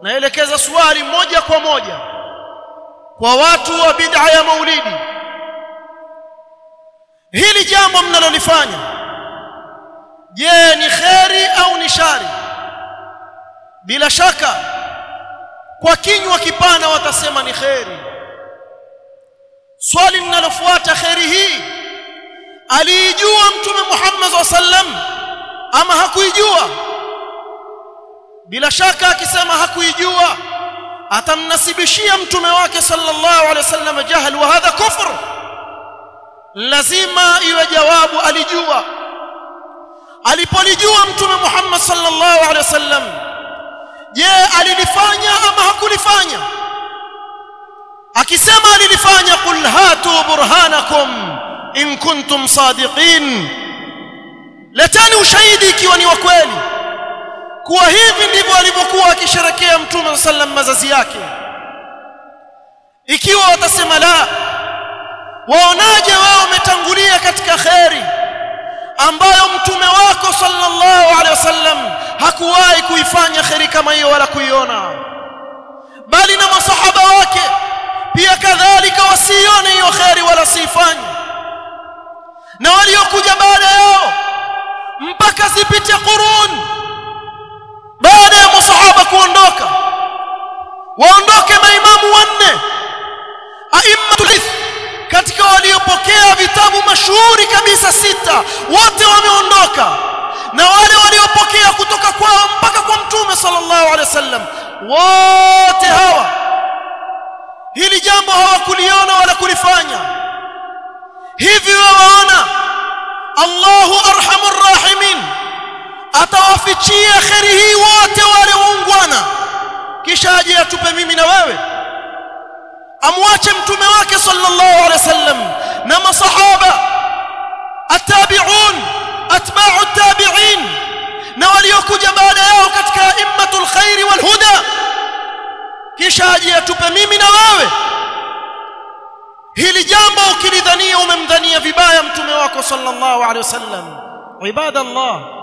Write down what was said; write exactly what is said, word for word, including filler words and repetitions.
naelekeza swali moja kwa moja kwa watu wa bid'a ya maulidi. Hili jambo mnalolifanya, je, ni khairi au ni shari? Bila shaka kwa kinywa kipana watasema ni khairi. Swali linalofuata, khairi hii alijua Mtume Muhammad sallallahu alaihi wasallam ama hakuijua? Bila shaka akisema hakuijua, atamnasibishia mtume wake sallallahu alaihi wasallam jahl, wa hadha kufr. Lazima iwe jawabu alijua. Alipolijua Mtume Muhammad sallallahu alaihi wasallam, je, alilifanya ama hakulifanya? Akisema alilifanya, qul hatu burhanakum in kuntum sadiqin, letani ushahidi ikiwa ni wa kweli kuwa hivi ndivyo alivyokuwa akisherekea Mtume sallam mazazi yake. Ikiwa watasema la, waonaje wao umetangulia katika khairi ambayo mtume wako sallallahu alaihi wasallam hakuwahi kuifanya khairi kama hiyo wala kuiona, bali na masahaba wake pia kadhalika wasione hiyo khairi wala siifanye, na waliokuja baada yao mpaka zipite qurun baada ya masahaba kuondoka, waondoke maimamu wanne aimmatul hadith katika waliopokea vitabu mashuhuri kabisa sita, wote wameondoka, na wale waliopokea kutoka kwao mpaka kwa Mtume sallallahu alaihi wasallam, wote hawa hili jambo hawakuliona wala kulifanya. Hivi waona Allahu arhamur rahimin atawafichia khairi hii wote wale waungwana, kisha aje atupe mimi na wewe? Amwache mtume wake sallallahu alaihi wasallam na masahaba at-tabi'un atba'u at-tabi'in na waliokuja baada yao katika immatul khair wal huda, kisha aje atupe mimi na wewe? Hili jambo ukilidhania umemdhania vibaya mtume wako sallallahu alaihi wasallam. Ibadallah,